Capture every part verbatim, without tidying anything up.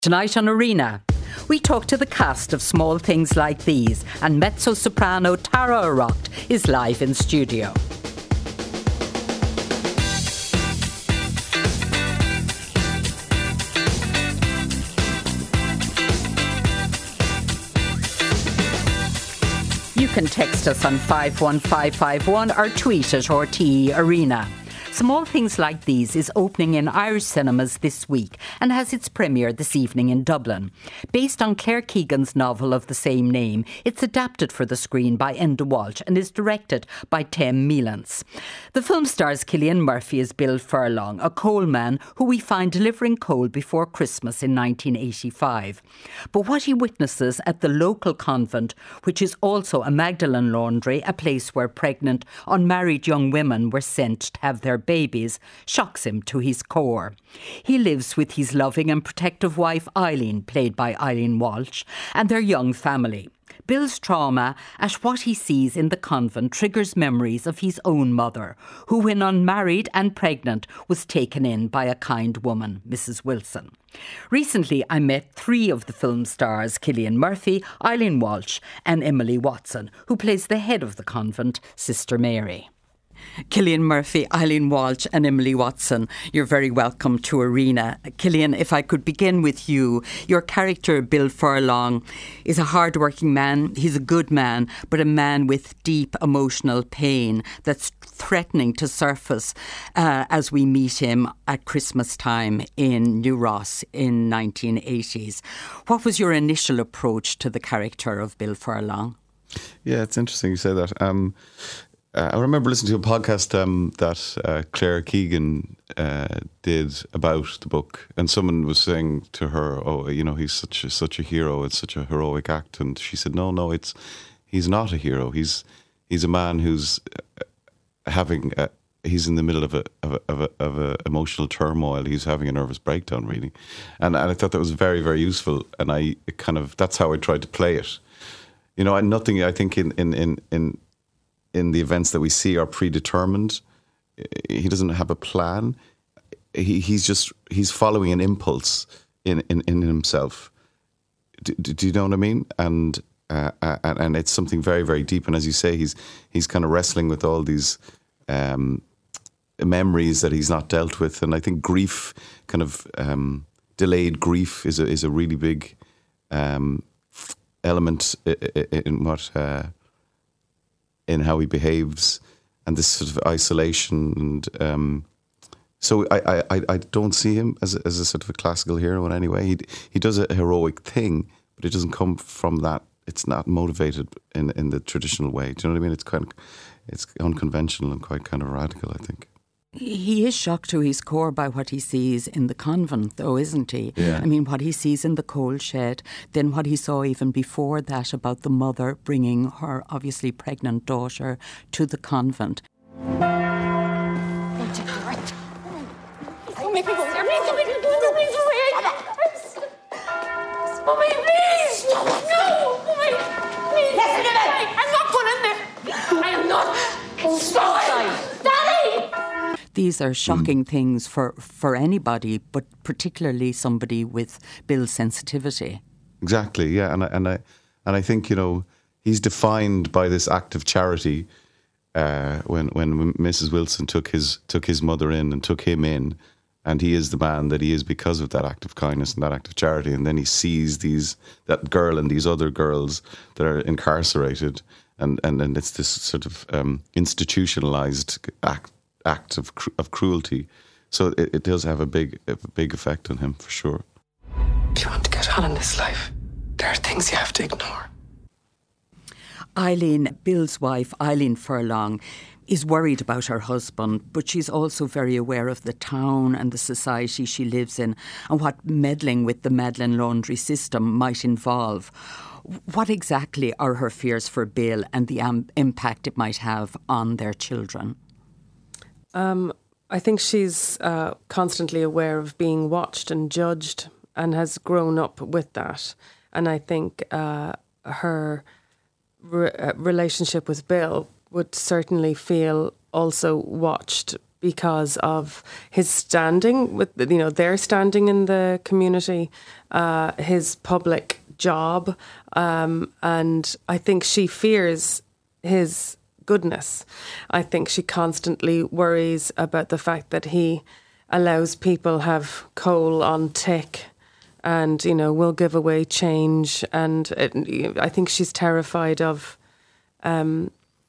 Tonight on Arena, we talk to the cast of Small Things Like These, and mezzo-soprano Tara O'Rourke is live in studio. You can text us on five one five five one or tweet at R T E Arena. Small Things Like These is opening in Irish cinemas this week and has its premiere this evening in Dublin. Based on Claire Keegan's novel of the same name, it's adapted for the screen by Enda Walsh and is directed by Tem Melance. The film stars Cillian Murphy as Bill Furlong, a coalman who we find delivering coal before Christmas in nineteen eighty-five. But what he witnesses at the local convent, which is also a Magdalen laundry, a place where pregnant, unmarried young women were sent to have their babies, shocks him to his core. He lives with his loving and protective wife Eileen, played by Eileen Walsh, and their young family. Bill's trauma at what he sees in the convent triggers memories of his own mother, who, when unmarried and pregnant, was taken in by a kind woman, Missus Wilson. Recently, I met three of the film stars, Cillian Murphy, Eileen Walsh and Emily Watson, who plays the head of the convent, Sister Mary. Cillian Murphy, Eileen Walsh and Emily Watson, you're very welcome to Arena. Cillian, if I could begin with you. Your character, Bill Furlong, is a hard-working man. He's a good man, but a man with deep emotional pain that's threatening to surface uh, as we meet him at Christmas time in New Ross in nineteen eighties. What was your initial approach to the character of Bill Furlong? Yeah, it's interesting you say that. Um Uh, I remember listening to a podcast um, that uh, Claire Keegan uh, did about the book, and someone was saying to her, "Oh, you know, he's such a, such a hero. It's such a heroic act." And she said, "No, no, it's he's not a hero. He's he's a man who's having a, he's in the middle of a of a, of a of a emotional turmoil. He's having a nervous breakdown, really." And and I thought that was very very useful. And I kind of that's how I tried to play it. You know, and nothing I think in in in in. in the events that we see are predetermined. He doesn't have a plan. He, he's just, he's following an impulse in, in, in himself. Do, do you know what I mean? And, uh, and and it's something very, very deep. And as you say, he's he's kind of wrestling with all these um, memories that he's not dealt with. And I think grief, kind of um, delayed grief is a, is a really big um, element in what... Uh, in how he behaves, and this sort of isolation, and um, so I, I, I don't see him as a, as a sort of a classical hero in any way. He he does a heroic thing, but it doesn't come from that. It's not motivated in in the traditional way. Do you know what I mean? It's kind of it's unconventional and quite kind of radical, I think. He is shocked to his core by what he sees in the convent, though, isn't he? Yeah. I mean, what he sees in the coal shed, then what he saw even before that about the mother bringing her obviously pregnant daughter to the convent. These are shocking mm. things for, for anybody, but particularly somebody with Bill's sensitivity. Exactly, yeah, and I, and I and I think, you know, he's defined by this act of charity. Uh, when when Missus Wilson took his took his mother in and took him in, and he is the man that he is because of that act of kindness and that act of charity. And then he sees these that girl and these other girls that are incarcerated, and and, and it's this sort of um, institutionalized act. act of of cruelty, so it, it does have a big a big effect on him for sure. If you want to get on in this life, there are things you have to ignore. Eileen, Bill's wife, Eileen Furlong, is worried about her husband, but she's also very aware of the town and the society she lives in and what meddling with the Magdalen laundry system might involve. What exactly are her fears for Bill and the um, impact it might have on their children? Um, I think she's uh, constantly aware of being watched and judged and has grown up with that. And I think uh, her re- relationship with Bill would certainly feel also watched because of his standing with, you know, their standing in the community, uh, his public job, um, and I think she fears his goodness. I think she constantly worries about the fact that he allows people have coal on tick and, you know, will give away change. And it, I think she's terrified of um,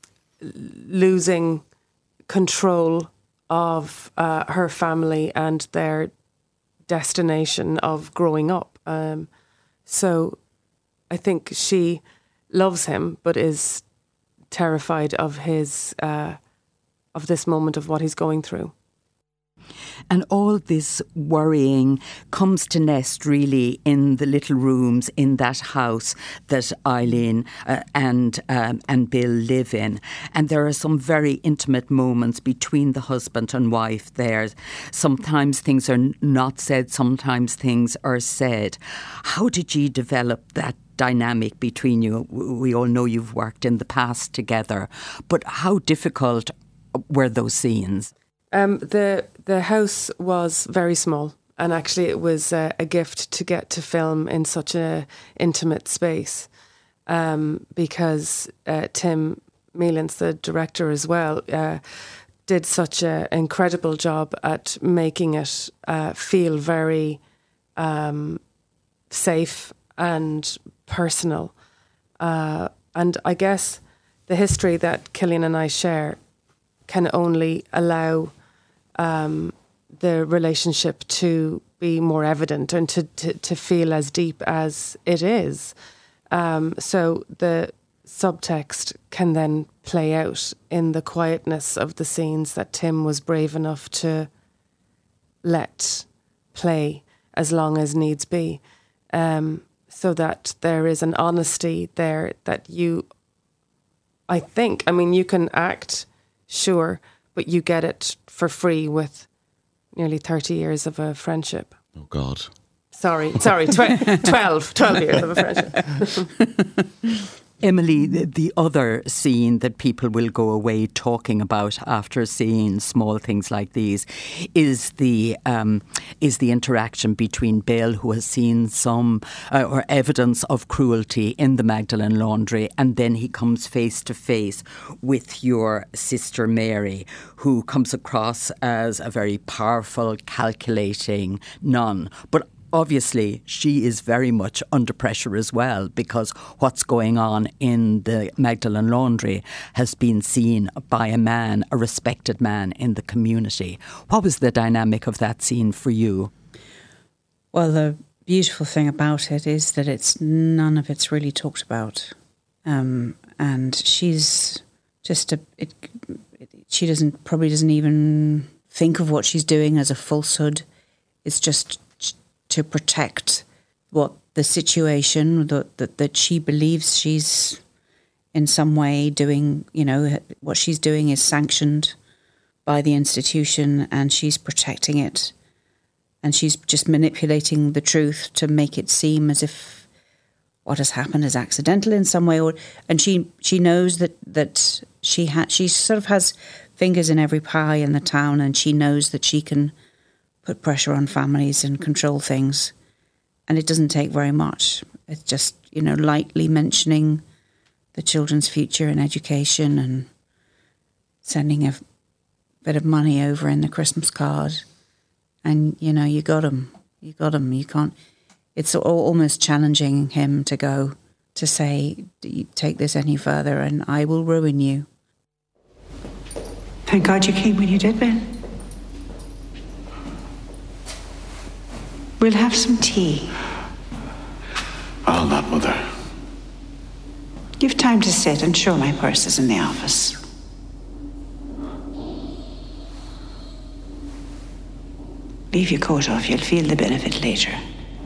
losing control of uh, her family and their destination of growing up. Um, so I think she loves him, but is terrified of his uh, of this moment of what he's going through. And all this worrying comes to nest really in the little rooms in that house that Eileen uh, and um, and Bill live in. And there are some very intimate moments between the husband and wife there. Sometimes things are not said, sometimes things are said. How did you develop that dynamic between you? We all know you've worked in the past together, but how difficult were those scenes? Um, the the house was very small, and actually it was uh, a gift to get to film in such a intimate space, um, because uh, Tim Mealance, the director as well, uh, did such an incredible job at making it uh, feel very um, safe and personal. Uh, and I guess the history that Cillian and I share can only allow Um, the relationship to be more evident and to, to, to feel as deep as it is. Um, so the subtext can then play out in the quietness of the scenes that Tim was brave enough to let play as long as needs be, um, so that there is an honesty there that you, I think, I mean, you can act, sure, but you get it for free with nearly thirty years of a friendship. Oh, God. Sorry, sorry, tw- twelve, twelve years of a friendship. Emily, the, the other scene that people will go away talking about after seeing Small Things Like These is the um, is the interaction between Bill, who has seen some uh, or evidence of cruelty in the Magdalen laundry, and then he comes face to face with your sister Mary, who comes across as a very powerful, calculating nun, but obviously, she is very much under pressure as well, because what's going on in the Magdalen laundry has been seen by a man, a respected man in the community. What was the dynamic of that scene for you? Well, the beautiful thing about it is that it's none of it's really talked about. Um, and she's just a... It, it, she doesn't probably doesn't even think of what she's doing as a falsehood. It's just to protect what the situation that, that that she believes she's in some way doing, you know, what she's doing is sanctioned by the institution, and she's protecting it, and she's just manipulating the truth to make it seem as if what has happened is accidental in some way, or and she she knows that that she ha- she sort of has fingers in every pie in the town, and she knows that she can put pressure on families and control things. And it doesn't take very much. It's just, you know, lightly mentioning the children's future and education and sending a bit of money over in the Christmas card. And, you know, you got them. You got them. You can't... It's almost challenging him to go, to say, you take this any further and I will ruin you. Thank God you came when you did, Ben. We'll have some tea. I'll not, Mother. You've time to sit. I'm sure my purse is in the office. Leave your coat off. You'll feel the benefit later.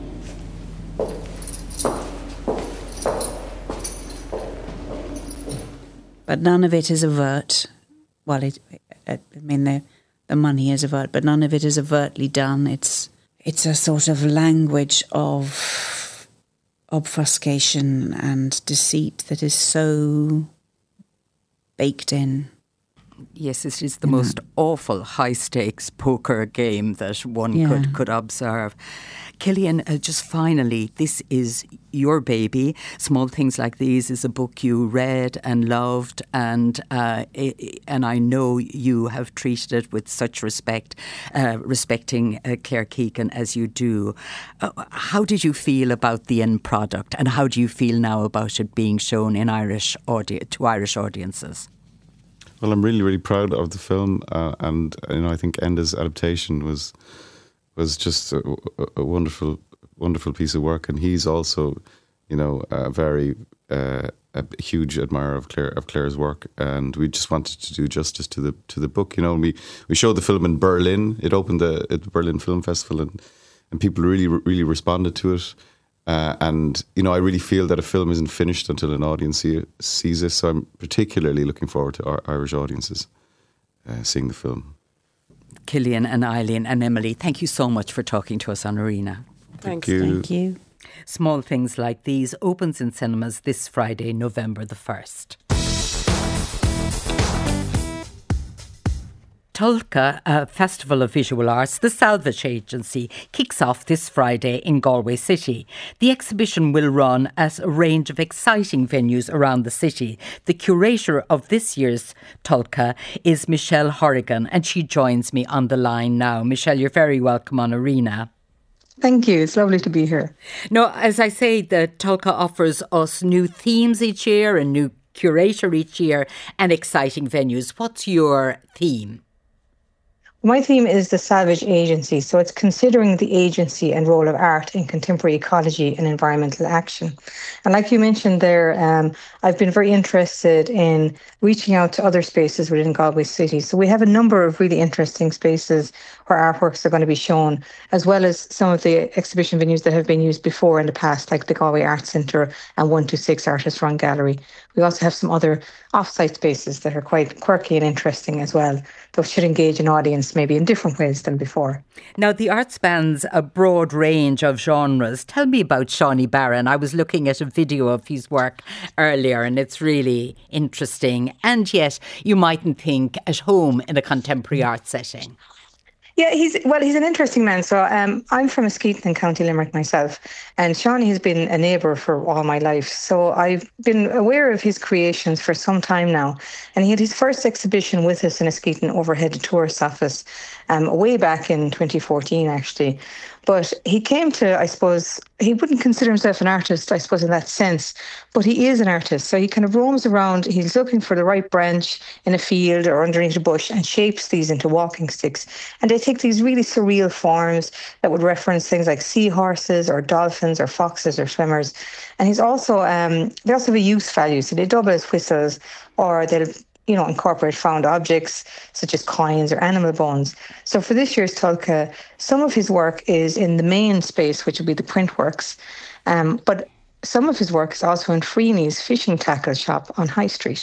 But none of it is overt. Well, it, I mean, the, the money is overt, but none of it is overtly done. It's... It's a sort of language of obfuscation and deceit that is so baked in. Yes, it is the most awful high-stakes poker game that one Yeah. could, could observe. Cillian, uh, just finally, this is your baby. Small Things Like These is a book you read and loved, and uh, it, and I know you have treated it with such respect, uh, respecting uh, Claire Keegan as you do. Uh, how did you feel about the end product, and how do you feel now about it being shown in Irish audi- to Irish audiences? Well, I'm really, really proud of the film, uh, and you know, I think Enda's adaptation was was just a, a wonderful, wonderful piece of work. And he's also, you know, a very uh, a huge admirer of Claire of Claire's work, and we just wanted to do justice to the to the book. You know, and we we showed the film in Berlin. It opened the, at the Berlin Film Festival, and and people really, really responded to it. Uh, and, you know, I really feel that a film isn't finished until an audience see, sees it. So I'm particularly looking forward to our Irish audiences uh, seeing the film. Cillian and Eileen and Emily, thank you so much for talking to us on Arena. Thanks. Thank you. Thank you. Small Things Like These opens in cinemas this Friday, November the first. Tulka, a Festival of Visual Arts, the Salvage Agency, kicks off this Friday in Galway City. The exhibition will run at a range of exciting venues around the city. The curator of this year's Tulka is Michelle Horrigan, and she joins me on the line now. Michelle, you're very welcome on Arena. Thank you. It's lovely to be here. No, as I say, the Tulka offers us new themes each year, a new curator each year, and exciting venues. What's your theme? My theme is the Salvage Agency, so it's considering the agency and role of art in contemporary ecology and environmental action. And like you mentioned there, um, I've been very interested in reaching out to other spaces within Galway City. So we have a number of really interesting spaces where artworks are going to be shown, as well as some of the exhibition venues that have been used before in the past, like the Galway Arts Centre and one two six Artist Run Gallery. We also have some other off-site spaces that are quite quirky and interesting as well. Those should engage an audience maybe in different ways than before. Now, the art spans a broad range of genres. Tell me about Shawnee Barron. I was looking at a video of his work earlier, and it's really interesting. And yet, you mightn't think at home in a contemporary art setting. Yeah, he's well, he's an interesting man. So um, I'm from Askeaton in County Limerick myself, and Shawnee has been a neighbour for all my life. So I've been aware of his creations for some time now. And he had his first exhibition with us in Askeaton Overhead Tourist Office um, way back in twenty fourteen, actually. But he came to, I suppose, he wouldn't consider himself an artist, I suppose, in that sense, but he is an artist. So he kind of roams around, he's looking for the right branch in a field or underneath a bush and shapes these into walking sticks. And they take these really surreal forms that would reference things like seahorses or dolphins or foxes or swimmers. And he's also, um, they also have a use value, so they double as whistles, or they'll you know, incorporate found objects such as coins or animal bones. So for this year's Tulka, some of his work is in the main space, which would be the print works. Um, but some of his work is also in Freeney's fishing tackle shop on High Street.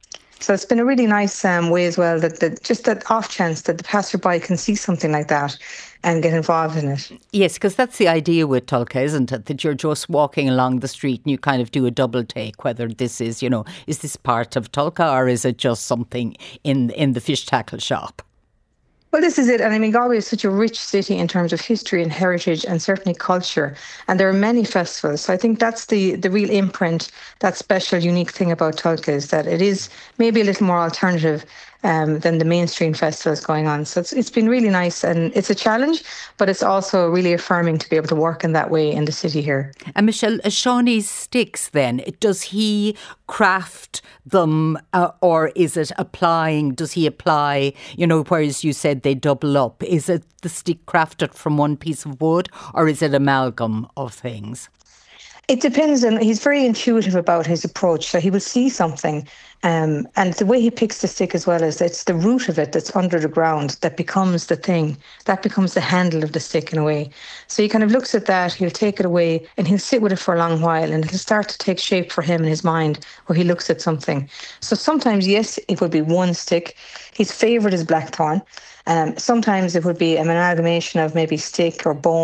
So it's been a really nice um, way as well, that, that just that off chance that the passerby can see something like that and get involved in it. Yes, because that's the idea with Tulka, isn't it? That you're just walking along the street and you kind of do a double take, whether this is, you know, is this part of Tulka or is it just something in in the fish tackle shop? Well, this is it. And I mean, Galway is such a rich city in terms of history and heritage and certainly culture. And there are many festivals. So I think that's the, the real imprint, that special, unique thing about Tulka is that it is maybe a little more alternative um, than the mainstream festivals going on. So it's it's been really nice, and it's a challenge, but it's also really affirming to be able to work in that way in the city here. And Michelle, uh, Shawnee's sticks then, does he craft them uh, or is it applying, does he apply, you know, whereas you said they double up, is it the stick crafted from one piece of wood or is it amalgam of things? It depends, and he's very intuitive about his approach. So he will see something, um, and the way he picks the stick as well is it's the root of it that's under the ground that becomes the thing, that becomes the handle of the stick in a way. So he kind of looks at that, he'll take it away, and he'll sit with it for a long while, and it'll start to take shape for him in his mind where he looks at something. So sometimes, yes, it would be one stick. His favourite is blackthorn. Um, sometimes it would be an amalgamation of maybe stick or bone.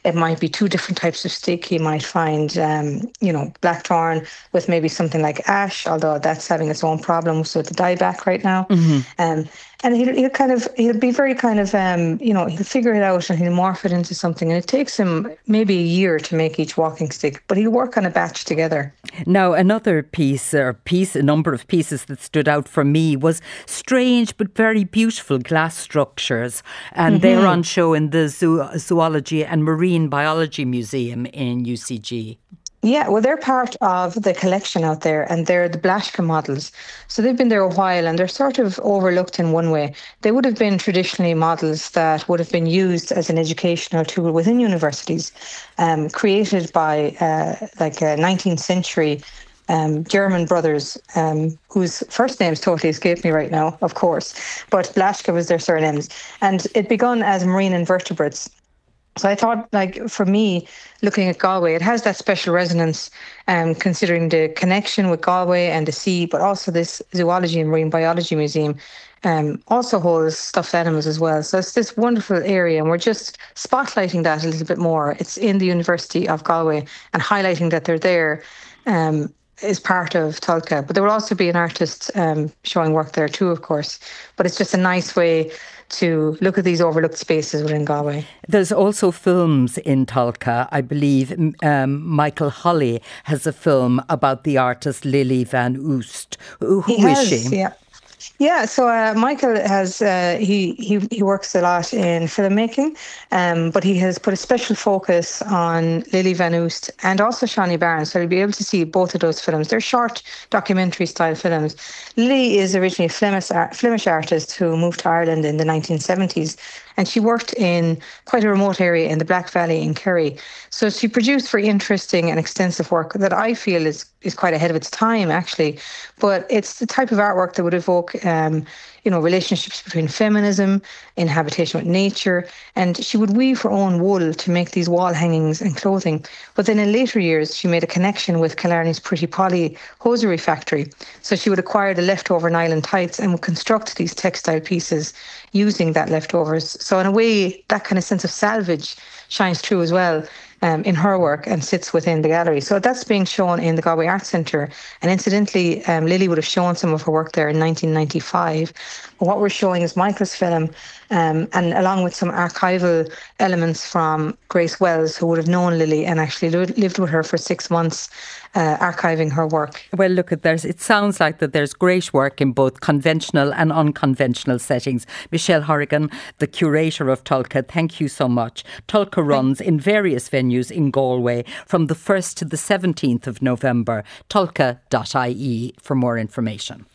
It might be two different types of stick. You might find, um, you know, blackthorn with maybe something like ash, although that's having its own problems with the dieback right now. Mm-hmm. Um, and he'll, he'll kind of, he'll be very kind of, um, you know, he'll figure it out and he'll morph it into something. And it takes him maybe a year to make each walking stick, but he'll work on a batch together. Now, another piece, or piece, a number of pieces that stood out for me was strange but very beautiful glass structures. And mm-hmm. they're on show in the Zoo- Zoology and Marine Biology Museum in U C G. Yeah, well, they're part of the collection out there, and they're the Blaschka models. So they've been there a while, and they're sort of overlooked in one way. They would have been traditionally models that would have been used as an educational tool within universities, um, created by uh, like a nineteenth century um, German brothers, um, whose first names totally escape me right now, of course, but Blaschka was their surnames. And it begun as marine invertebrates. So I thought, like, for me, looking at Galway, it has that special resonance, um, considering the connection with Galway and the sea, but also this Zoology and Marine Biology Museum um, also holds stuffed animals as well. So it's this wonderful area, and we're just spotlighting that a little bit more. It's in the University of Galway, and highlighting that they're there um, is part of Tulka. But there will also be an artist um, showing work there too, of course. But it's just a nice way to look at these overlooked spaces within Galway. There's also films in Tulka. I believe um, Michael Holly has a film about the artist Lily Van Oost. Who, who he is has, she? Yeah. Yeah, so uh, Michael has, uh, he, he he works a lot in filmmaking, um, but he has put a special focus on Lily Van Oost and also Shani Barnes, so you'll be able to see both of those films. They're short documentary style films. Lily is originally a Flemish, Flemish artist who moved to Ireland in the nineteen seventies, and she worked in quite a remote area in the Black Valley in Kerry. So she produced very interesting and extensive work that I feel is, is quite ahead of its time, actually. But it's the type of artwork that would evoke, um, you know, relationships between feminism, inhabitation with nature, and she would weave her own wool to make these wall hangings and clothing. But then in later years, she made a connection with Killarney's Pretty Polly hosiery factory. So she would acquire the leftover nylon tights and would construct these textile pieces using that leftovers. So in a way, that kind of sense of salvage shines through as well um, in her work and sits within the gallery. So that's being shown in the Galway Arts Centre. And incidentally, um, Lily would have shown some of her work there in nineteen ninety-five. But what we're showing is Michael's film, um, and along with some archival elements from Grace Wells, who would have known Lily and actually lived with her for six months, uh, archiving her work. Well, look at this. It sounds like that there's great work in both conventional and unconventional settings. Michelle Horrigan, the curator of Tulka, thank you so much. Tulka runs in various venues in Galway from the first to the seventeenth of November. tulka dot I E for more information.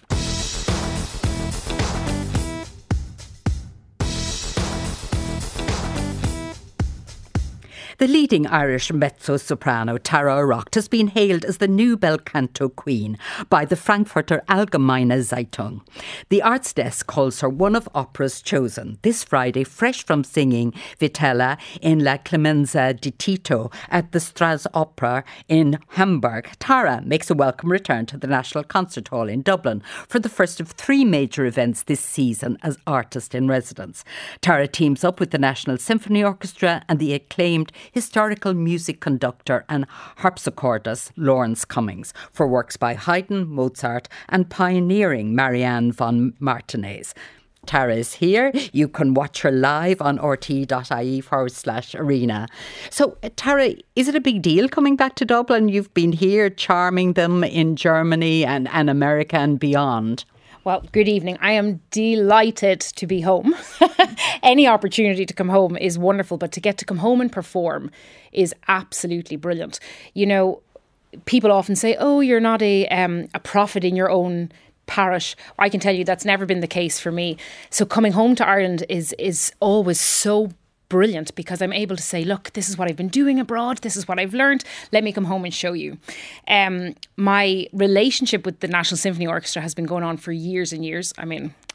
The leading Irish mezzo-soprano Tara O'Rourke has been hailed as the new bel canto queen by the Frankfurter Allgemeine Zeitung. The Arts Desk calls her one of opera's chosen. This Friday, fresh from singing Vitella in La Clemenza di Tito at the Staatsoper in Hamburg, Tara makes a welcome return to the National Concert Hall in Dublin for the first of three major events this season as artist in residence. Tara teams up with the National Symphony Orchestra and the acclaimed historical music conductor and harpsichordist Lawrence Cummings for works by Haydn, Mozart and pioneering Marianne von Martinez. Tara is here. You can watch her live on rt.ie forward slash arena. So, Tara, is it a big deal coming back to Dublin? You've been here charming them in Germany and, and America and beyond. Well, good evening. I am delighted to be home. Any opportunity to come home is wonderful, but to get to come home and perform is absolutely brilliant. You know, people often say, oh, you're not a um, a prophet in your own parish. I can tell you that's never been the case for me. So coming home to Ireland is is always so brilliant because I'm able to say, look, this is what I've been doing abroad. This is what I've learned. Let me come home and show you. Um, my relationship with the National Symphony Orchestra has been going on for years and years. I mean,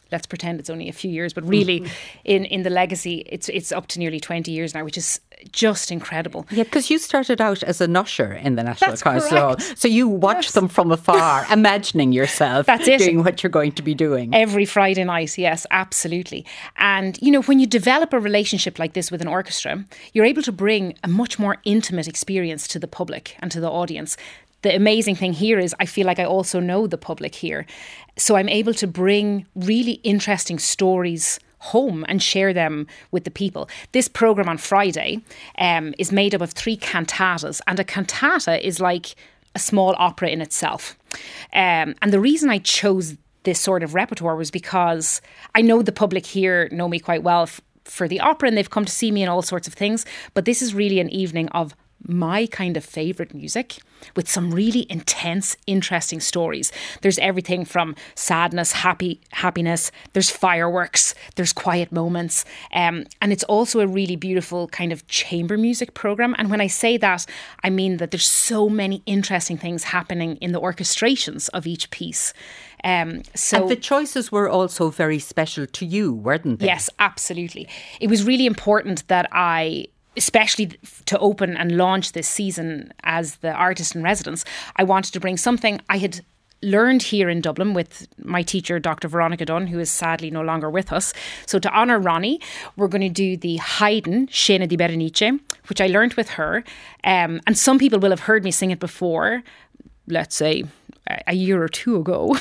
let's pretend it's only a few years, but really in, in the legacy, it's it's up to nearly twenty years now, which is just incredible. Yeah, because you started out as an usher in the National That's Concert Hall. correct. So you watch Yes. them from afar, imagining yourself That's it. doing what you're going to be doing. Every Friday night, yes, absolutely. And, you know, when you develop a relationship like this with an orchestra, you're able to bring a much more intimate experience to the public and to the audience. The amazing thing here is I feel like I also know the public here. So I'm able to bring really interesting stories home and share them with the people. This programme on Friday um, is made up of three cantatas, and a cantata is like a small opera in itself. Um, and the reason I chose this sort of repertoire was because I know the public here know me quite well f- for the opera, and they've come to see me in all sorts of things. But this is really an evening of my kind of favourite music with some really intense, interesting stories. There's everything from sadness, happy happiness, there's fireworks, there's quiet moments. Um, and it's also a really beautiful kind of chamber music programme. And when I say that, I mean that there's so many interesting things happening in the orchestrations of each piece. Um, so and the choices were also very special to you, weren't they? Yes, absolutely. It was really important that I, especially to open and launch this season as the artist in residence, I wanted to bring something I had learned here in Dublin with my teacher, Doctor Veronica Dunn, who is sadly no longer with us. So to honour Ronnie, we're going to do the Haydn Scena di Berenice, which I learned with her. Um, and some people will have heard me sing it before, let's say a year or two ago.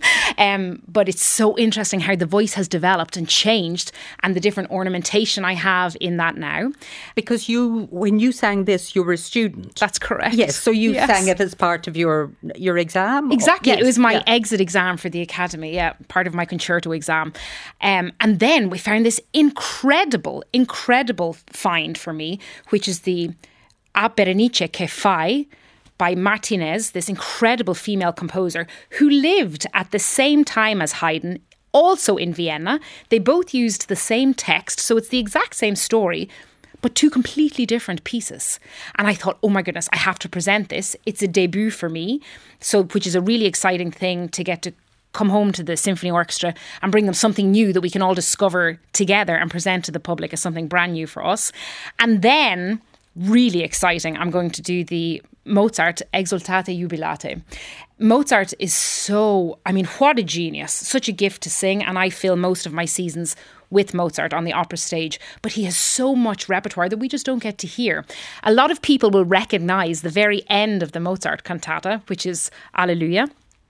um, but it's so interesting how the voice has developed and changed, and the different ornamentation I have in that now. Because you, when you sang this, you were a student. That's correct. Yes, so you Yes. sang it as part of your your exam? Exactly. Yes, It was my yeah. exit exam for the academy, yeah, part of my concerto exam. Um, and then we found this incredible, incredible find for me, which is the A Berenice che fai by Martinez, this incredible female composer who lived at the same time as Haydn, also in Vienna. They both used the same text, so it's the exact same story, but two completely different pieces. And I thought, oh my goodness, I have to present this. It's a debut for me, so which is a really exciting thing to get to come home to the symphony orchestra and bring them something new that we can all discover together and present to the public as something brand new for us. And then, really exciting, I'm going to do the Mozart Exultate Jubilate. Mozart is so, I mean, what a genius, such a gift to sing, and I fill most of my seasons with Mozart on the opera stage, but he has so much repertoire that we just don't get to hear. A lot of people will recognise the very end of the Mozart cantata, which is Alleluia.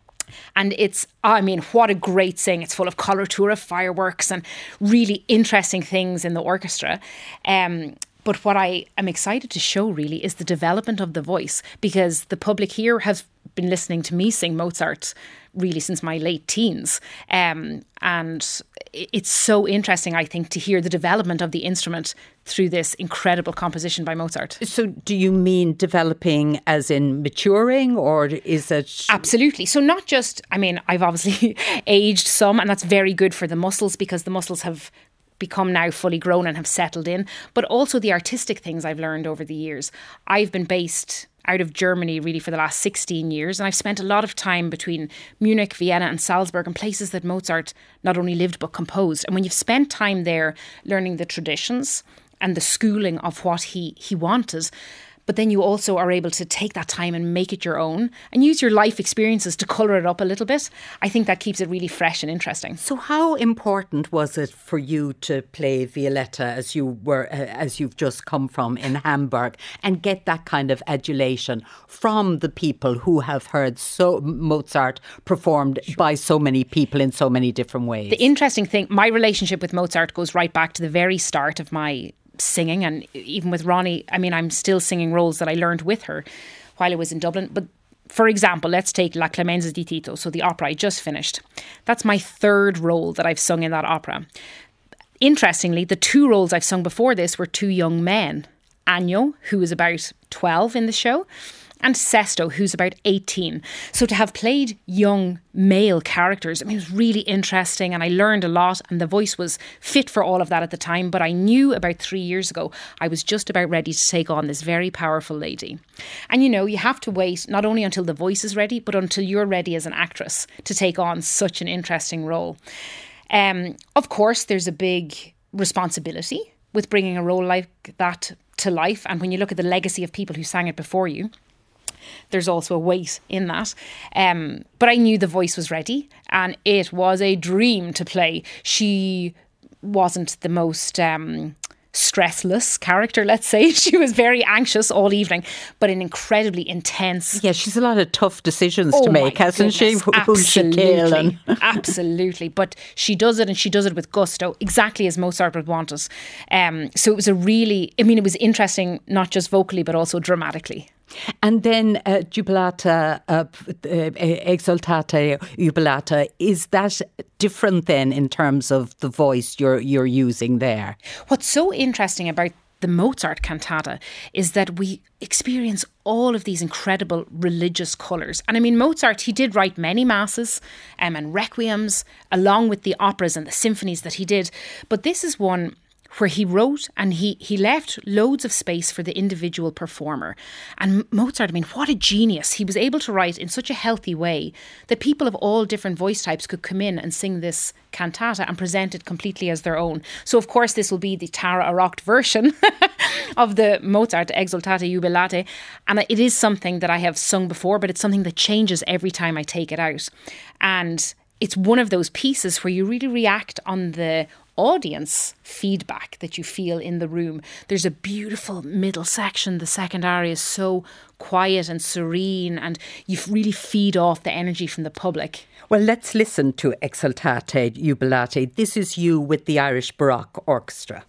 And it's, I mean, what a great sing. It's full of coloratura, fireworks, and really interesting things in the orchestra. Um, But what I am excited to show really is the development of the voice, because the public here have been listening to me sing Mozart really since my late teens. Um, and it's so interesting, I think, to hear the development of the instrument through this incredible composition by Mozart. So do you mean developing as in maturing, or is it... Absolutely. So not just, I mean, I've obviously aged some, and that's very good for the muscles because the muscles have become now fully grown and have settled in, but also the artistic things I've learned over the years. I've been based out of Germany really for the last sixteen years, and I've spent a lot of time between Munich, Vienna and Salzburg, and places that Mozart not only lived but composed. And when you've spent time there learning the traditions and the schooling of what he he wanted, but then you also are able to take that time and make it your own and use your life experiences to colour it up a little bit. I think that keeps it really fresh and interesting. So how important was it for you to play Violetta as you were, uh, as you've just come from in Hamburg, and get that kind of adulation from the people who have heard so Mozart performed by so many people in so many different ways? The interesting thing, my relationship with Mozart goes right back to the very start of my singing, and even with Ronnie, I mean, I'm still singing roles that I learned with her while I was in Dublin. But for example, let's take La Clemenza di Tito, so the opera I just finished. That's my third role that I've sung in that opera. Interestingly, the two roles I've sung before this were two young men. Agno, who was about twelve in the show, and Sesto, who's about eighteen. So to have played young male characters, I mean, it was really interesting, and I learned a lot, and the voice was fit for all of that at the time. But I knew about three years ago, I was just about ready to take on this very powerful lady. And you know, you have to wait not only until the voice is ready, but until you're ready as an actress to take on such an interesting role. Um, of course, there's a big responsibility with bringing a role like that to life. And when you look at the legacy of people who sang it before you, there's also a weight in that. Um, but I knew the voice was ready and it was a dream to play. She wasn't the most um, stressless character, let's say. She was very anxious all evening, but an incredibly intense. Yeah, she's a lot of tough decisions oh to make, hasn't goodness, she? Who she kill and absolutely. But she does it, and she does it with gusto, exactly as Mozart would want it. Um, so it was a really, I mean, it was interesting, not just vocally, but also dramatically. And then uh, Jubilata, uh, Exultate, Jubilata, is that different then in terms of the voice you're you're using there? What's so interesting about the Mozart cantata is that we experience all of these incredible religious colours. And I mean, Mozart, he did write many masses um, and requiems, along with the operas and the symphonies that he did. But this is one where he wrote and he he left loads of space for the individual performer. And Mozart, I mean, what a genius. He was able to write in such a healthy way that people of all different voice types could come in and sing this cantata and present it completely as their own. So, of course, this will be the Tara Arocht version of the Mozart Exultate Jubilate. And it is something that I have sung before, but it's something that changes every time I take it out. And it's one of those pieces where you really react on the audience feedback that you feel in the room. There's a beautiful middle section. The second aria is so quiet and serene, and you really feed off the energy from the public. Well, let's listen to Exultate Jubilate. This is you with the Irish Baroque Orchestra.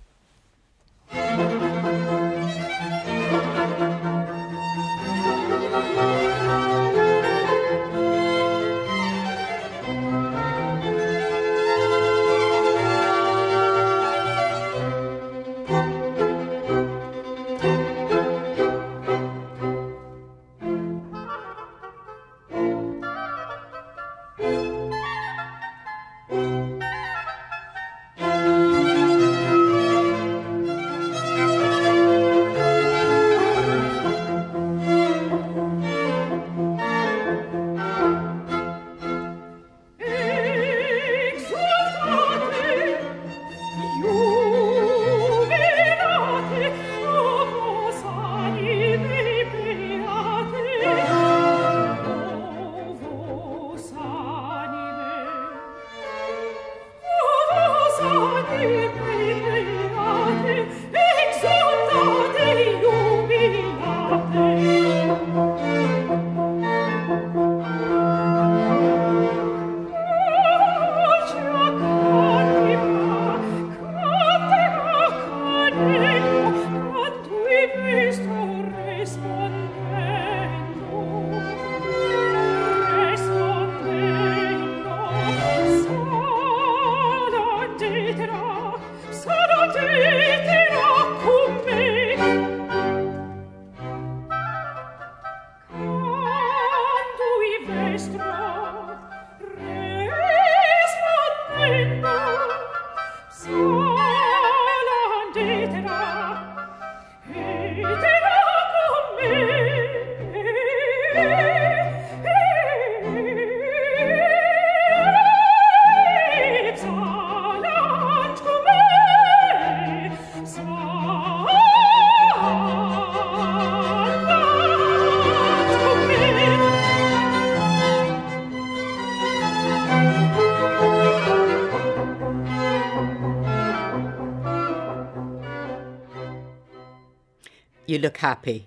You look happy.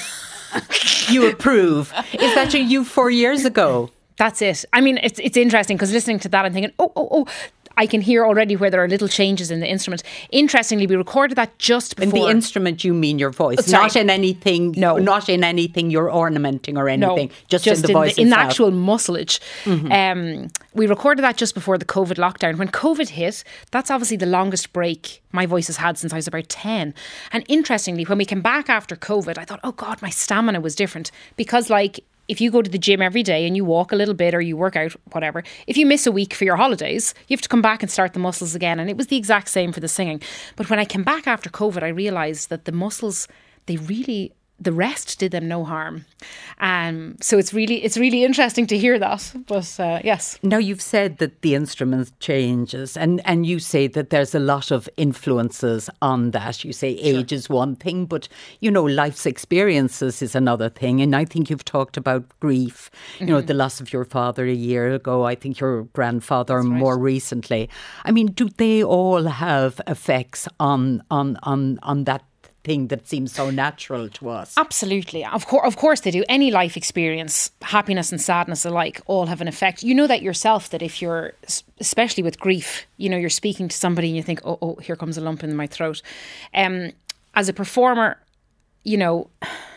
You approve. Is that you four years ago? That's it. I mean, it's it's interesting because listening to that, I'm thinking, oh, oh, oh, I can hear already where there are little changes in the instrument. Interestingly, we recorded that just before. In the instrument, you mean your voice, oh, not in anything. No, not in anything you're ornamenting or anything. No, just, just in the in voice the, in the itself. actual muscleage. Mm-hmm. Um, we recorded that just before the COVID lockdown. When COVID hit, that's obviously the longest break my voice has had since I was about ten. And interestingly, when we came back after COVID, I thought, oh God, my stamina was different because, like, if you go to the gym every day and you walk a little bit or you work out, whatever, if you miss a week for your holidays, you have to come back and start the muscles again. And it was the exact same for the singing. But when I came back after COVID, I realised that the muscles, they really the rest did them no harm. Um, so it's really it's really interesting to hear that. But uh, yes. Now, you've said that the instrument changes, and, and you say that there's a lot of influences on that. You say age sure. is one thing, but, you know, life's experiences is another thing. And I think you've talked about grief, you mm-hmm. know, the loss of your father a year ago, I think your grandfather That's more right. recently. I mean, do they all have effects on on on, on that thing that seems so natural to us? Absolutely. Of course, of course they do. Any life experience, happiness and sadness alike, all have an effect. You know that yourself, that if you're, especially with grief, you know, you're speaking to somebody and you think, oh, oh, here comes a lump in my throat. Um, as a performer, you know,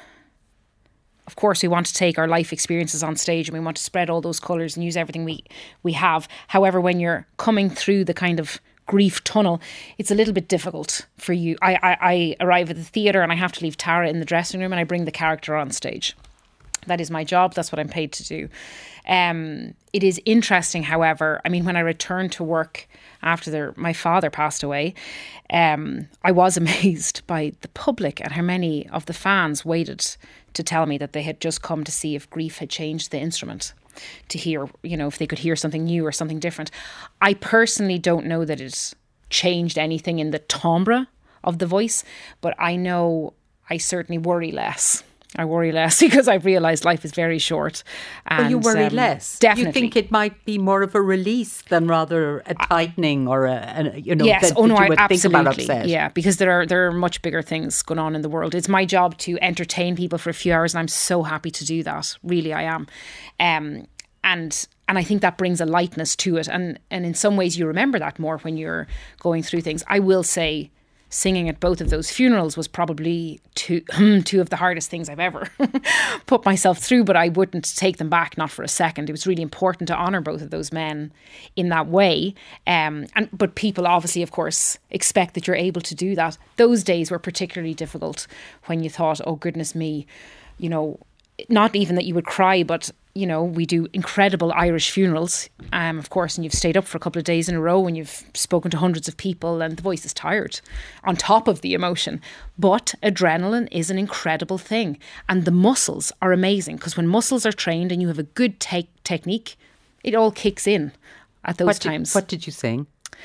of course we want to take our life experiences on stage and we want to spread all those colours and use everything we, we have. However, when you're coming through the kind of grief tunnel, it's a little bit difficult for you. I, I, I arrive at the theatre and I have to leave Tara in the dressing room and I bring the character on stage. That is my job. That's what I'm paid to do. Um, it is interesting, however, I mean, when I returned to work after the, my father passed away, um, I was amazed by the public and how many of the fans waited to tell me that they had just come to see if grief had changed the instrument, to hear, you know, if they could hear something new or something different. I personally don't know that it's changed anything in the timbre of the voice, but I know I certainly worry less. I worry less because I've realised life is very short. And, well, you worry um, less. Definitely. You think it might be more of a release than rather a tightening or a, a you know, yes, that, oh no, that you would I, absolutely. think about upset. Yeah, because there are there are much bigger things going on in the world. It's my job to entertain people for a few hours, and I'm so happy to do that. Really, I am. Um, and and I think that brings a lightness to it, and and in some ways you remember that more when you're going through things. I will say, singing at both of those funerals was probably two, two of the hardest things I've ever put myself through, but I wouldn't take them back, not for a second. It was really important to honour both of those men in that way. Um, and But people obviously, of course, expect that you're able to do that. Those days were particularly difficult when you thought, oh, goodness me, you know, not even that you would cry, but you know, we do incredible Irish funerals, um, of course, and you've stayed up for a couple of days in a row and you've spoken to hundreds of people and the voice is tired on top of the emotion. But adrenaline is an incredible thing. And the muscles are amazing because when muscles are trained and you have a good te- technique, it all kicks in at those what times. Did, what did you sing?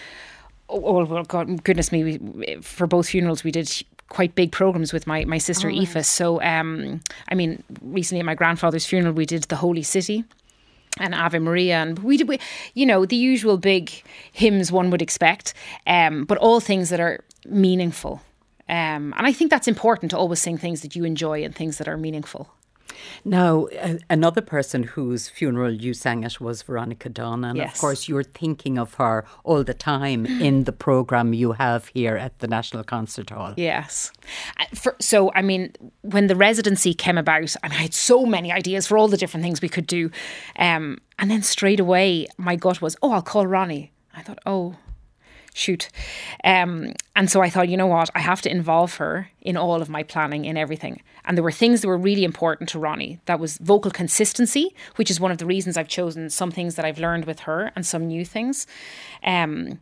Oh, well, God, goodness me. We, for both funerals, we did quite big programs with my, my sister oh, Aoife. Right. So, um, I mean, recently at my grandfather's funeral, we did The Holy City and Ave Maria. And we did, we, you know, the usual big hymns one would expect, um, but all things that are meaningful. Um, and I think that's important to always sing things that you enjoy and things that are meaningful. Now, uh, another person whose funeral you sang at was Veronica Dunn. And yes. of course, you're thinking of her all the time in the programme you have here at the National Concert Hall. Yes. For, so, I mean, when the residency came about, I mean, I had so many ideas for all the different things we could do. Um, and then straight away, my gut was, oh, I'll call Ronnie. I thought, oh, shoot. Um, and so I thought, you know what, I have to involve her in all of my planning, in everything. And there were things that were really important to Ronnie. That was vocal consistency, which is one of the reasons I've chosen some things that I've learned with her and some new things. Um,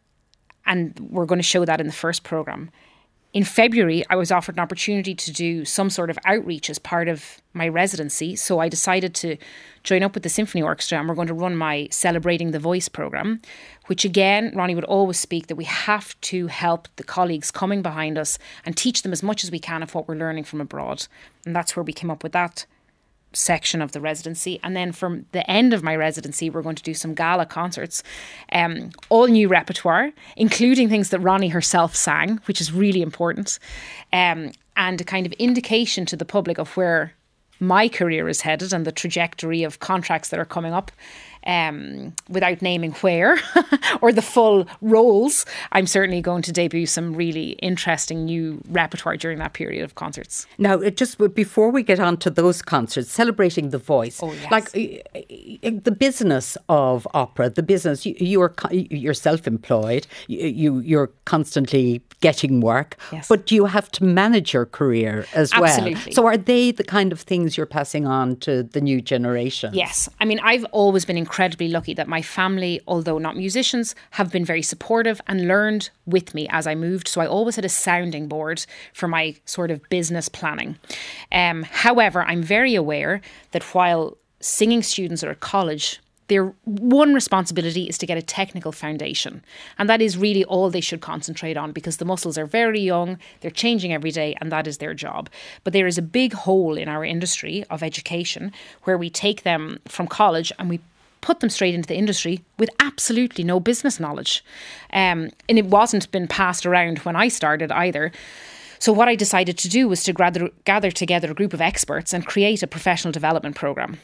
and we're going to show that in the first programme. In February, I was offered an opportunity to do some sort of outreach as part of my residency. So I decided to join up with the Symphony Orchestra and we're going to run my Celebrating the Voice programme, which again, Ronnie would always speak that we have to help the colleagues coming behind us and teach them as much as we can of what we're learning from abroad. And that's where we came up with that section of the residency. And then from the end of my residency, we're going to do some gala concerts, um, all new repertoire, including things that Ronnie herself sang, which is really important, um, and a kind of indication to the public of where my career is headed and the trajectory of contracts that are coming up. Um, without naming where or the full roles, I'm certainly going to debut some really interesting new repertoire during that period of concerts. Now, it just before we get on to those concerts, Celebrating the Voice, oh, yes. like the business of opera, the business, you, you're you're self-employed, you you're constantly getting work, yes. but you have to manage your career as Absolutely. well. So are they the kind of things you're passing on to the new generation? Yes. I mean, I've always been incredibly incredibly lucky that my family, although not musicians, have been very supportive and learned with me as I moved. So I always had a sounding board for my sort of business planning. Um, however, I'm very aware that while singing students are at college, their one responsibility is to get a technical foundation. And that is really all they should concentrate on, because the muscles are very young, they're changing every day, and that is their job. But there is a big hole in our industry of education where we take them from college and we put them straight into the industry with absolutely no business knowledge. Um, and it wasn't been passed around when I started either. So what I decided to do was to gather, gather together a group of experts and create a professional development programme.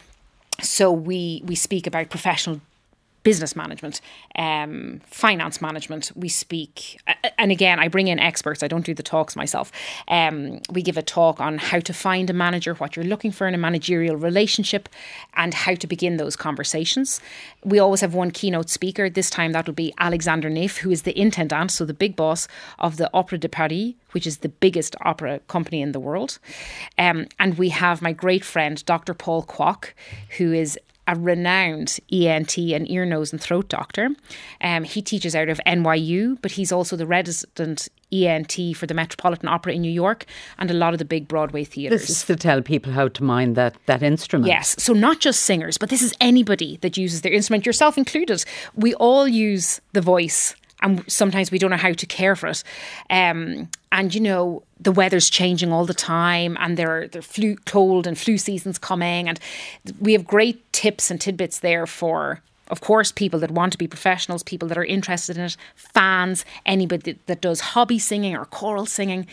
So we we speak about professional business management, um, finance management. We speak, and again, I bring in experts. I don't do the talks myself. Um, we give a talk on how to find a manager, what you're looking for in a managerial relationship, and how to begin those conversations. We always have one keynote speaker. This time that will be Alexander Neff, who is the intendant, so the big boss of the Opéra de Paris, which is the biggest opera company in the world. Um, and we have my great friend, Doctor Paul Kwok, who is a renowned E N T and ear, nose and throat doctor. Um, he teaches out of N Y U, but he's also the resident E N T for the Metropolitan Opera in New York and a lot of the big Broadway theatres. This is to tell people how to mind that, that instrument. Yes, so not just singers, but this is anybody that uses their instrument, yourself included. We all use the voice, and sometimes we don't know how to care for it. Um, and, you know, the weather's changing all the time, and there are, there are flu, cold and flu seasons coming. And we have great tips and tidbits there for, of course, people that want to be professionals, people that are interested in it, fans, anybody that, that does hobby singing or choral singing.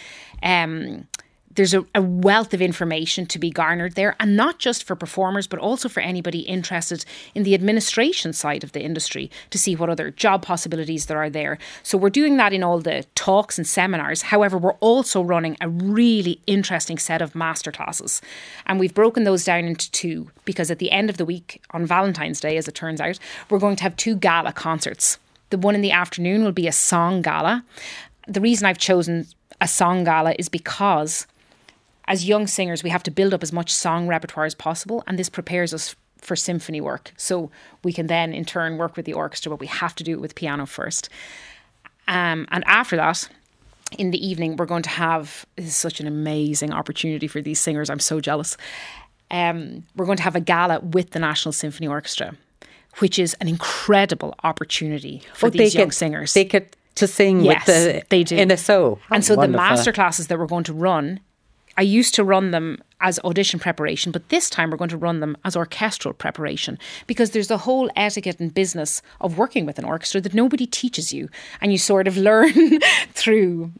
Um, There's a, a wealth of information to be garnered there, and not just for performers, but also for anybody interested in the administration side of the industry to see what other job possibilities there are there. So we're doing that in all the talks and seminars. However, we're also running a really interesting set of masterclasses, and we've broken those down into two, because at the end of the week, on Valentine's Day, as it turns out, we're going to have two gala concerts. The one in the afternoon will be a song gala. The reason I've chosen a song gala is because as young singers, we have to build up as much song repertoire as possible, and this prepares us for symphony work. So we can then, in turn, work with the orchestra, but we have to do it with piano first. Um, and after that, in the evening, we're going to have, this is such an amazing opportunity for these singers, I'm so jealous. Um, we're going to have a gala with the National Symphony Orchestra, which is an incredible opportunity for oh, these they young get, singers. They get to sing yes, with the they do. N S O. And so Wonderful. The master classes that we're going to run, I used to run them as audition preparation, but this time we're going to run them as orchestral preparation, because there's the whole etiquette and business of working with an orchestra that nobody teaches you, and you sort of learn through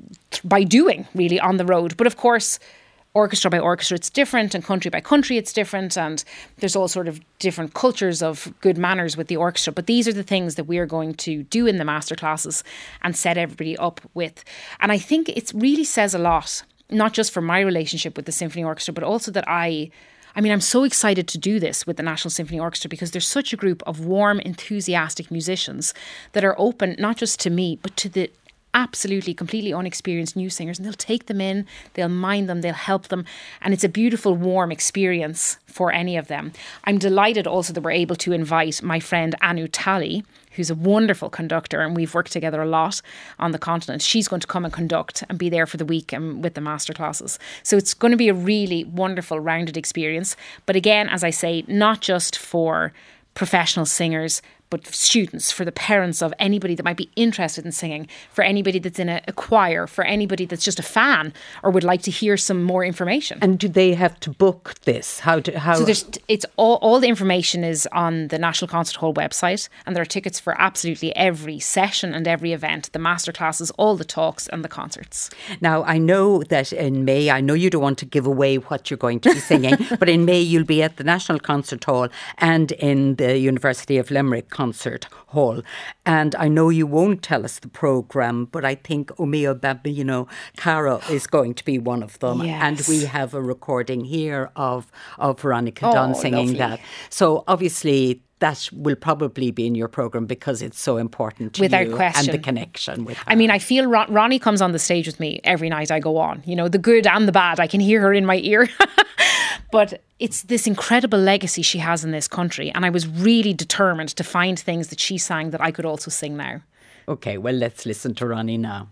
by doing, really, on the road. But of course, orchestra by orchestra, it's different, and country by country, it's different, and there's all sort of different cultures of good manners with the orchestra. But these are the things that we're going to do in the masterclasses and set everybody up with. And I think it really says a lot, not just for my relationship with the Symphony Orchestra, but also that I, I mean, I'm so excited to do this with the National Symphony Orchestra, because there's such a group of warm, enthusiastic musicians that are open not just to me, but to the absolutely, completely unexperienced new singers, and they'll take them in, they'll mind them, they'll help them, and it's a beautiful, warm experience for any of them. I'm delighted also that we're able to invite my friend Anu Talley, who's a wonderful conductor, and we've worked together a lot on the continent. She's going to come and conduct and be there for the week and with the masterclasses. So it's going to be a really wonderful, rounded experience. But again, as I say, not just for professional singers, but students, for the parents of anybody that might be interested in singing, for anybody that's in a, a choir, for anybody that's just a fan or would like to hear some more information. And do they have to book this? How do how? So there's it's all all the information is on the National Concert Hall website, and there are tickets for absolutely every session and every event, the masterclasses, all the talks and the concerts. Now, I know that in May, I know you don't want to give away what you're going to be singing, but in May you'll be at the National Concert Hall and in the University of Limerick Concert Hall. And I know you won't tell us the programme, but I think Omeo Bambino Caro is going to be one of them. Yes. And we have a recording here of, of Veronica Oh, Dunn singing lovely. that. So obviously that will probably be in your programme because it's so important to Without you question. and the connection with her. I mean, I feel Ron- Ronnie comes on the stage with me every night I go on. You know, the good and the bad. I can hear her in my ear. But it's this incredible legacy she has in this country. And I was really determined to find things that she sang that I could also sing now. Okay, well, let's listen to Ronnie now.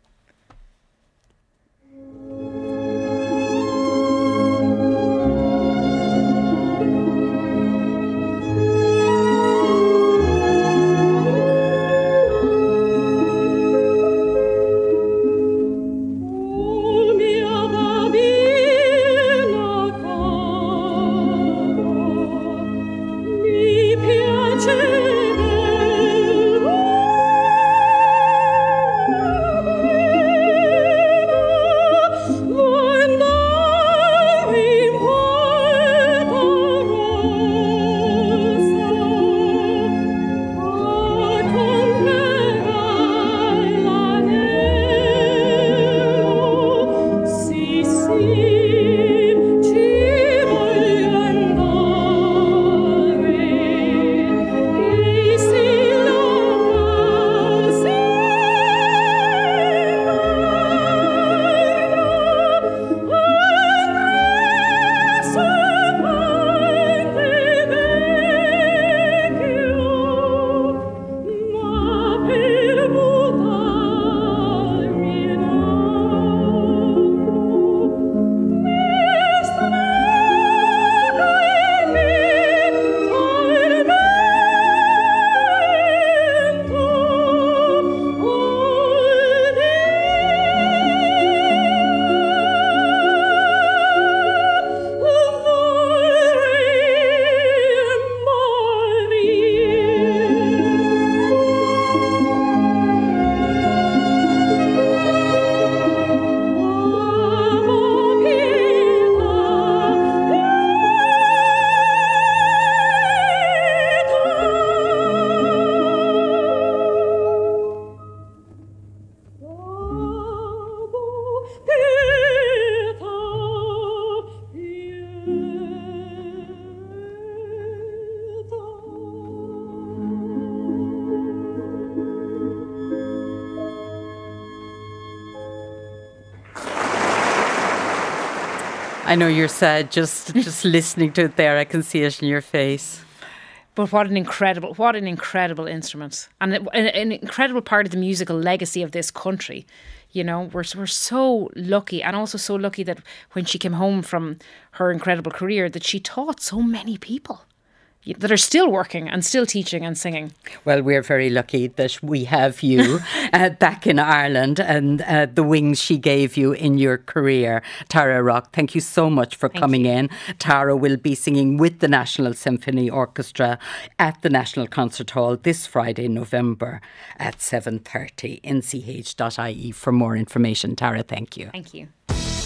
I know you're sad just just listening to it there. I can see it in your face. But what an incredible, what an incredible instrument, and an, an incredible part of the musical legacy of this country. You know, we're we're so lucky, and also so lucky that when she came home from her incredible career, that she taught so many people that are still working and still teaching and singing. Well, we're very lucky that we have you uh, back in Ireland, and uh, the wings she gave you in your career. Tara Rock, thank you so much for thank coming you. in. Tara will be singing with the National Symphony Orchestra at the National Concert Hall this Friday, November at seven thirty. N C H dot I E for more information. Tara, thank you. Thank you.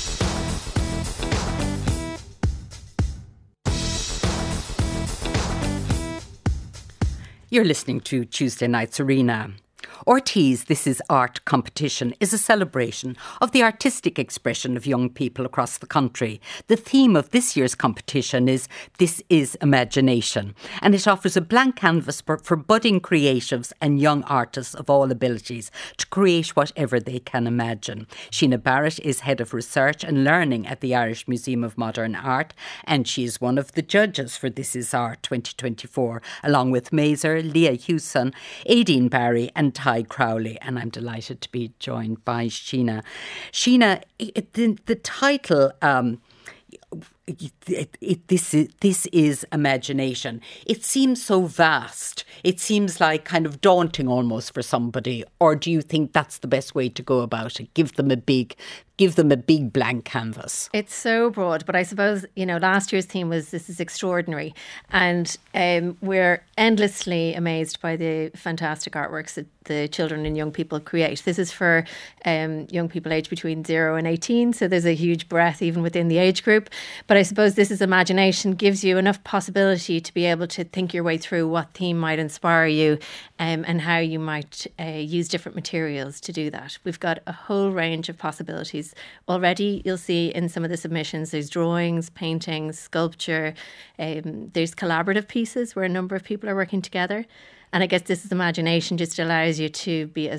You're listening to Tuesday Night's Arena. Ortiz This Is Art competition is a celebration of the artistic expression of young people across the country. The theme of this year's competition is This Is Imagination, and it offers a blank canvas for, for budding creatives and young artists of all abilities to create whatever they can imagine. Sheena Barrett is Head of Research and Learning at the Irish Museum of Modern Art, and she is one of the judges for This Is Art twenty twenty-four, along with Mazer, Leah Hewson, Aideen Barry and Ty Crowley, and I'm delighted to be joined by Sheena. Sheena, it, the, the title, um, it, it, it, this is, this is imagination. It seems so vast. It seems like kind of daunting almost for somebody. Or do you think that's the best way to go about it? Give them a big give them a big blank canvas. It's so broad, but I suppose, you know, last year's theme was This Is Extraordinary, and um, we're endlessly amazed by the fantastic artworks that the children and young people create. This is for um, young people aged between zero and eighteen, so there's a huge breadth even within the age group. But I suppose This Is Imagination gives you enough possibility to be able to think your way through what theme might inspire you, um, and how you might uh, use different materials to do that. We've got a whole range of possibilities. Already you'll see in some of the submissions there's drawings, paintings, sculpture, um, there's collaborative pieces where a number of people are working together, and I guess This Is Imagination just allows you to be as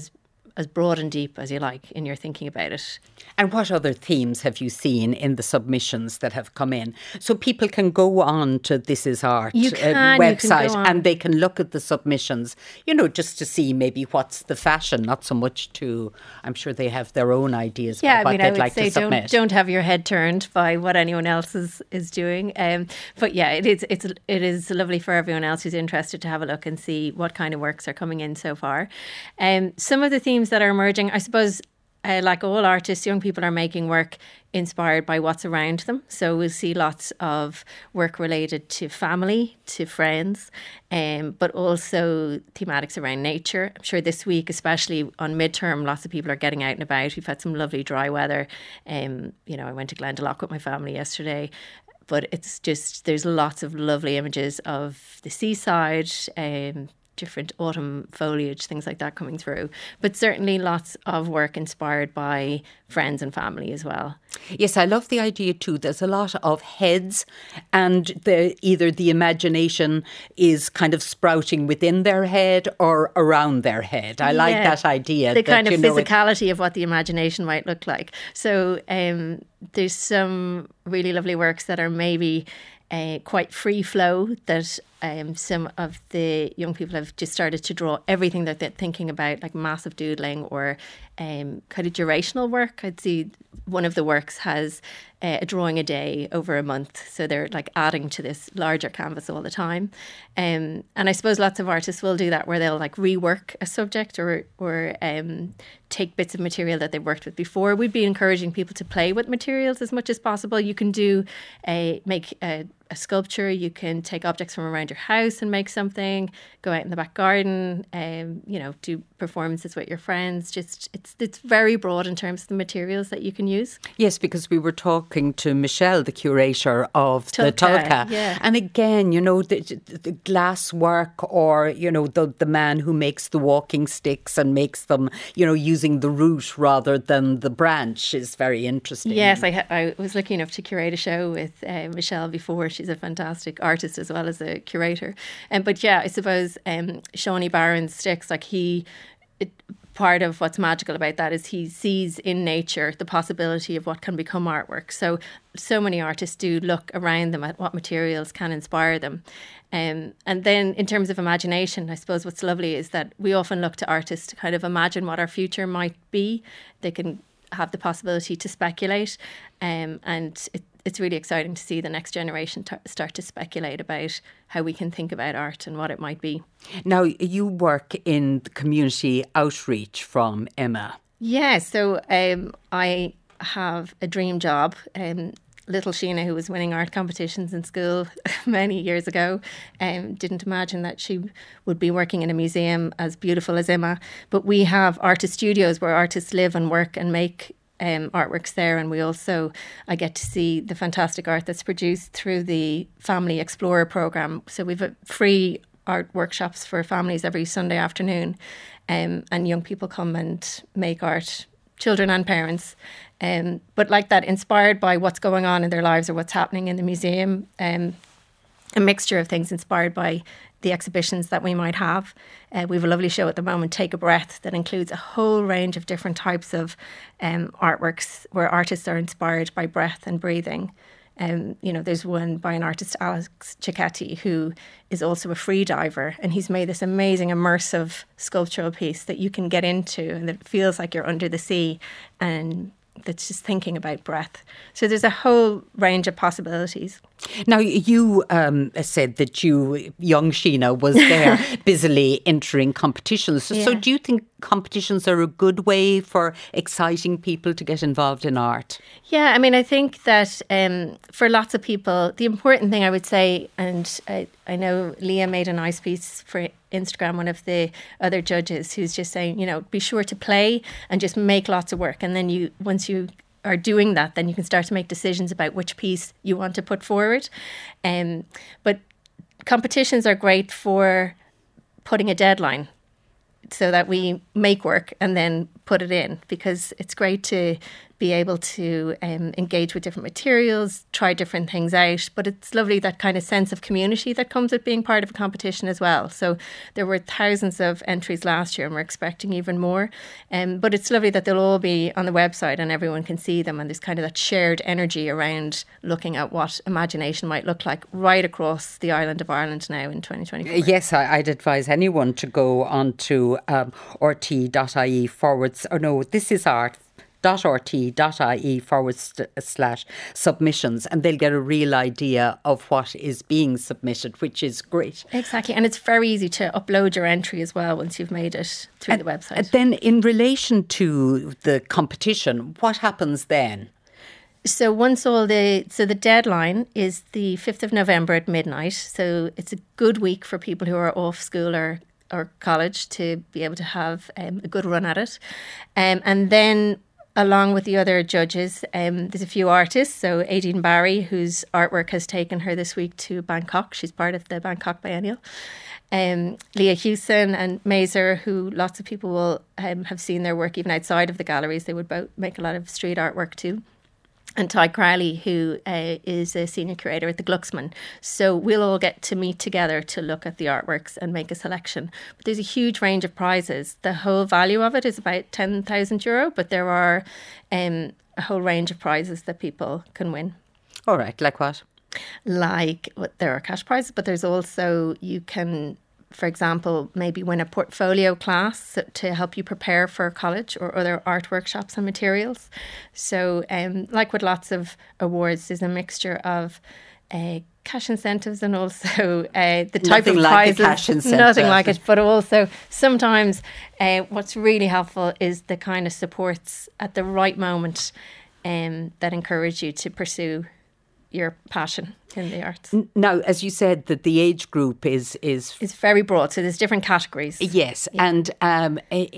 as broad and deep as you like in your thinking about it. And what other themes have you seen in the submissions that have come in? So people can go on to This Is Art you can, uh, website you can and they can look at the submissions, you know, just to see maybe what's the fashion, not so much to, I'm sure they have their own ideas yeah, about what I mean, they'd I would like say to submit. Don't, don't have your head turned by what anyone else is, is doing. Um, but yeah, it is, it's, it is lovely for everyone else who's interested to have a look and see what kind of works are coming in so far. Um, some of the themes that are emerging, I suppose, Uh, like all artists, young people are making work inspired by what's around them. So we'll see lots of work related to family, to friends, um, but also thematics around nature. I'm sure this week, especially on midterm, lots of people are getting out and about. We've had some lovely dry weather. Um, you know, I went to Glendalough with my family yesterday. But it's just, there's lots of lovely images of the seaside, um, different autumn foliage, things like that coming through. But certainly lots of work inspired by friends and family as well. Yes, I love the idea too. There's a lot of heads and the, either the imagination is kind of sprouting within their head or around their head. I like yeah, that idea. The that, kind of you know, physicality of what the imagination might look like. So um, there's some really lovely works that are maybe Uh, quite free flow, that um, some of the young people have just started to draw everything that they're thinking about, like massive doodling or um, kind of durational work. I'd see one of the works has uh, a drawing a day over a month. So they're like adding to this larger canvas all the time. Um, and I suppose lots of artists will do that, where they'll like rework a subject or, or um, take bits of material that they've worked with before. We'd be encouraging people to play with materials as much as possible. You can do a, make a, a sculpture, you can take objects from around your house and make something, go out in the back garden, um, you know, do performances with your friends. Just it's it's very broad in terms of the materials that you can use. Yes, because we were talking to Michelle, the curator of Tulka, the Tulka. Yeah. And again, you know, the, the glass work, or, you know, the, the man who makes the walking sticks and makes them, you know, using the root rather than the branch is very interesting. Yes, I, ha- I was lucky enough to curate a show with uh, Michelle before. She's a fantastic artist as well as a curator. Um, but yeah, I suppose um, Shawnee Barron's sticks, like he... It, part of what's magical about that is he sees in nature the possibility of what can become artwork. So, so many artists do look around them at what materials can inspire them. Um, and then in terms of imagination, I suppose what's lovely is that we often look to artists to kind of imagine what our future might be. They can have the possibility to speculate. Um, and it, it's really exciting to see the next generation t- start to speculate about how we can think about art and what it might be. Now, you work in the community outreach from Emma. Yeah, so um, I have a dream job. Um, little Sheena, who was winning art competitions in school many years ago, um, didn't imagine that she would be working in a museum as beautiful as Emma. But we have artist studios where artists live and work and make um, artworks there. And we also, I get to see the fantastic art that's produced through the Family Explorer programme. So we've a free art workshops for families every Sunday afternoon, um, and young people come and make art, children and parents, um, but like that, inspired by what's going on in their lives or what's happening in the museum, um, a mixture of things inspired by the exhibitions that we might have. Uh, we have a lovely show at the moment, Take a Breath, that includes a whole range of different types of um, artworks where artists are inspired by breath and breathing. Um, you know, there's one by an artist, Alex Cicchetti, who is also a free diver, and he's made this amazing immersive sculptural piece that you can get into, and it feels like you're under the sea, and that's just thinking about breath. So there's a whole range of possibilities. Now, you um, said that you, young Sheena, was there busily entering competitions. So, Yeah. so do you think competitions are a good way for exciting people to get involved in art? Yeah, I mean, I think that um, for lots of people, the important thing I would say, and I, I know Leah made a nice piece for Instagram, one of the other judges, who's just saying, you know, be sure to play and just make lots of work. And then you, once you are doing that, then you can start to make decisions about which piece you want to put forward. Um, but competitions are great for putting a deadline so that we make work and then put it in, because it's great to be able to um, engage with different materials, try different things out. But it's lovely, that kind of sense of community that comes with being part of a competition as well. So there were thousands of entries last year and we're expecting even more. Um, but it's lovely that they'll all be on the website and everyone can see them, and there's kind of that shared energy around looking at what imagination might look like right across the island of Ireland now in twenty twenty-four. Yes, I, I'd advise anyone to go on to um, rte.ie forwards, or no, this is art. .rt.ie forward slash submissions, and they'll get a real idea of what is being submitted, which is great. Exactly, and it's very easy to upload your entry as well once you've made it through and, the website. And then in relation to the competition, what happens then? So once all the so the deadline is the fifth of November at midnight. So it's a good week for people who are off school or or college to be able to have um, a good run at it, um, and then, along with the other judges, um, there's a few artists. So Aideen Barry, whose artwork has taken her this week to Bangkok. She's part of the Bangkok Biennial. Um, Leah Hewson and Mazer, who lots of people will um, have seen their work even outside of the galleries. They would both make a lot of street artwork too. And Ty Crowley, who uh, is a senior curator at the Glucksman. So we'll all get to meet together to look at the artworks and make a selection. But there's a huge range of prizes. The whole value of it is about ten thousand euro, but there are um, a whole range of prizes that people can win. All right, like what? Like, well, there are cash prizes, but there's also, you can, for example, maybe win a portfolio class to help you prepare for college or other art workshops and materials. So um, like with lots of awards, there's a mixture of uh, cash incentives and also uh, the type nothing of like prizes. A cash incentive. Nothing like it, but also sometimes uh, what's really helpful is the kind of supports at the right moment um, that encourage you to pursue your passion in the arts. Now, as you said, that the age group is is it's very broad, so there's different categories. Yes, yeah. and um,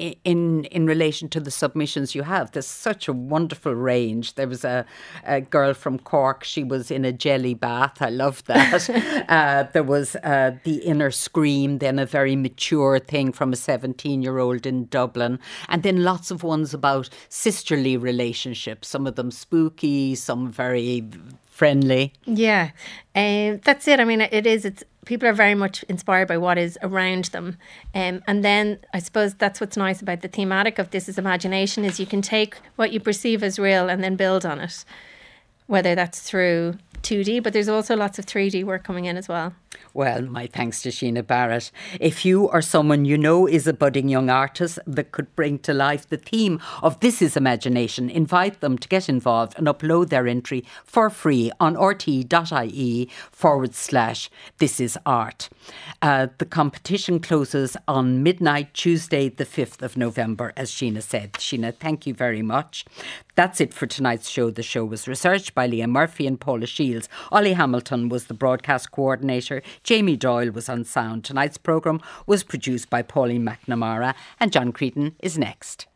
in in relation to the submissions you have, there's such a wonderful range. There was a, a girl from Cork; she was in a jelly bath. I loved that. uh, there was uh, The Inner Scream, then a very mature thing from a seventeen-year-old in Dublin, and then lots of ones about sisterly relationships. Some of them spooky, some very friendly. Yeah, um, that's it. I mean, it is. It's people are very much inspired by what is around them, um, and then I suppose that's what's nice about the thematic of This Is Imagination is you can take what you perceive as real and then build on it, whether that's through two D, but there's also lots of three D work coming in as well. Well, my thanks to Sheena Barrett. If you or someone you know is a budding young artist that could bring to life the theme of This Is Imagination, invite them to get involved and upload their entry for free on rte.ie forward slash This Is Art. Uh, the competition closes on midnight, Tuesday, the fifth of November, as Sheena said. Sheena, thank you very much. That's it for tonight's show. The show was researched by Liam Murphy and Paula Shields. Ollie Hamilton was the broadcast coordinator. Jamie Doyle was on sound. Tonight's programme was produced by Pauline McNamara, and John Creedon is next.